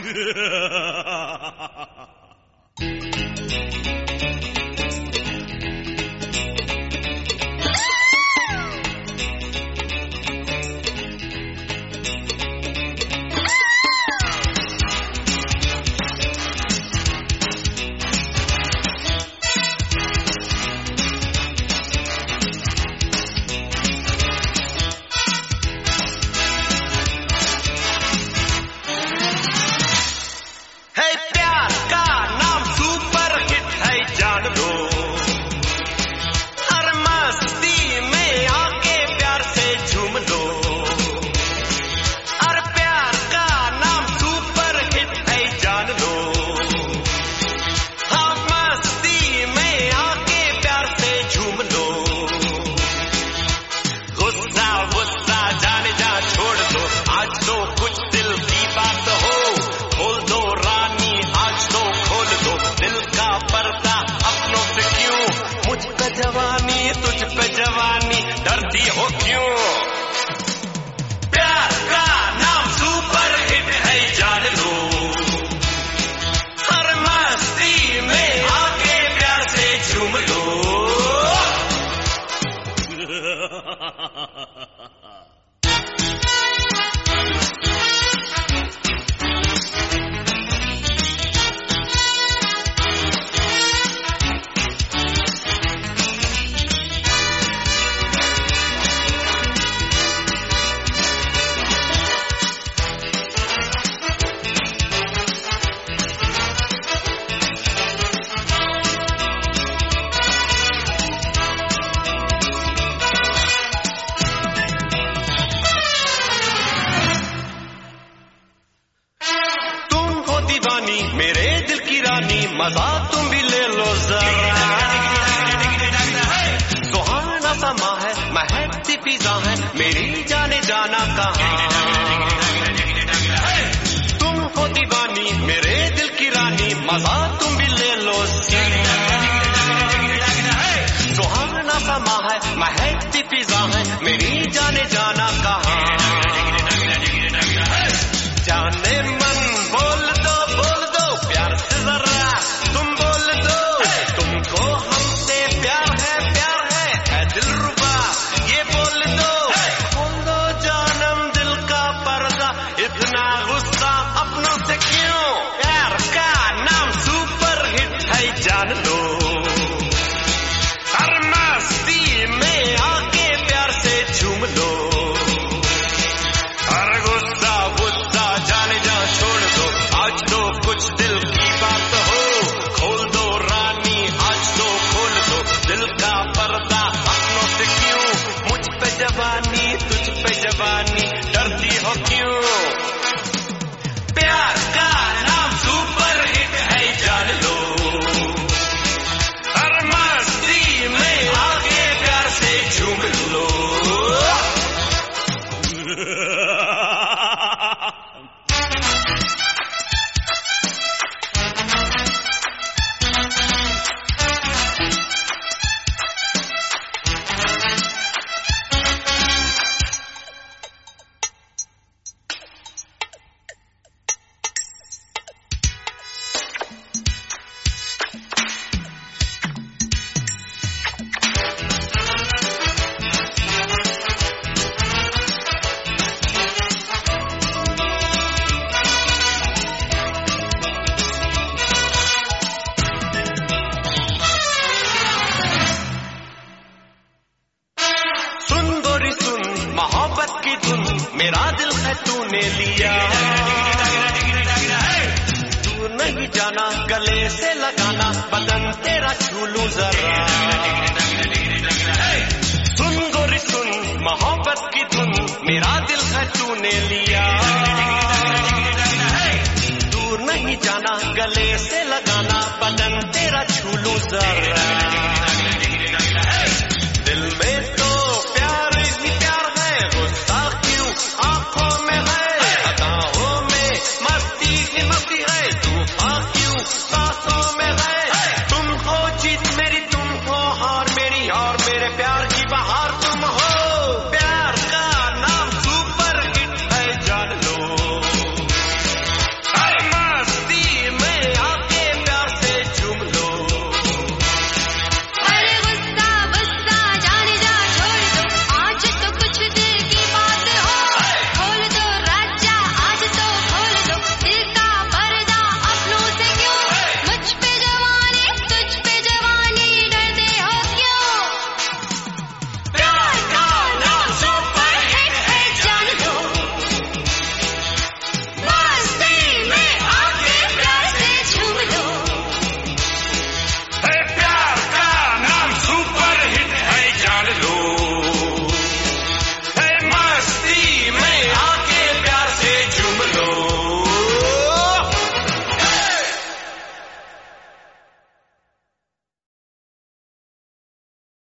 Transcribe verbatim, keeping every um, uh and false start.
जवानी तुझ पे जवानी डरती हो क्यों? प्यार का नाम सुपर हिट है जान लो, हर मस्ती में आके प्यार से झूम लो। मेरे दिल की रानी मजा तुम भी ले लो जरा, सुहाना समा है महकती फिजा है मेरी जाने जाना कहाँ। तुम हो दीवानी मेरे दिल की रानी मजा तुम भी ले लो जरा, सुहाना समा है महकती फिजा है मेरी जाने जाना कहाँ। जाने मन बोल दो बोल दो प्यार से जरा तुम बोल दो, तुमको हमसे प्यार है प्यार है है दिलरुबा ये बोल दो। बोल दो जानम दिल का पर्दा इतना गुस्सा अपनों से क्यों? प्यार का नाम सुपर हिट है जान लो, हर मस्ती में आके प्यार से झूम लो। हर गुस्सा गुस्सा जाने जा छोड़ दो, आज तो कुछ दिल की बात हो, खोल दो रानी आज तो खोल दो दिल का पर्दा अपनों से क्यों? मुझ पे जवानी तुझ पे जवानी डरती हो क्यों? प्यार का नाम सुपर हिट है जान लो, हर मस्ती में आगे प्यार से झूम लो। मोहब्बत की धुन मेरा दिल है तूने लिया, तू नहीं जाना गले से लगाना बदन तेरा छू लूं जरा। सुन गोरी सुन मोहब्बत की धुन मेरा दिल है तूने लिया, दूर नहीं जाना गले से लगाना बदन तेरा छू लूं जरा।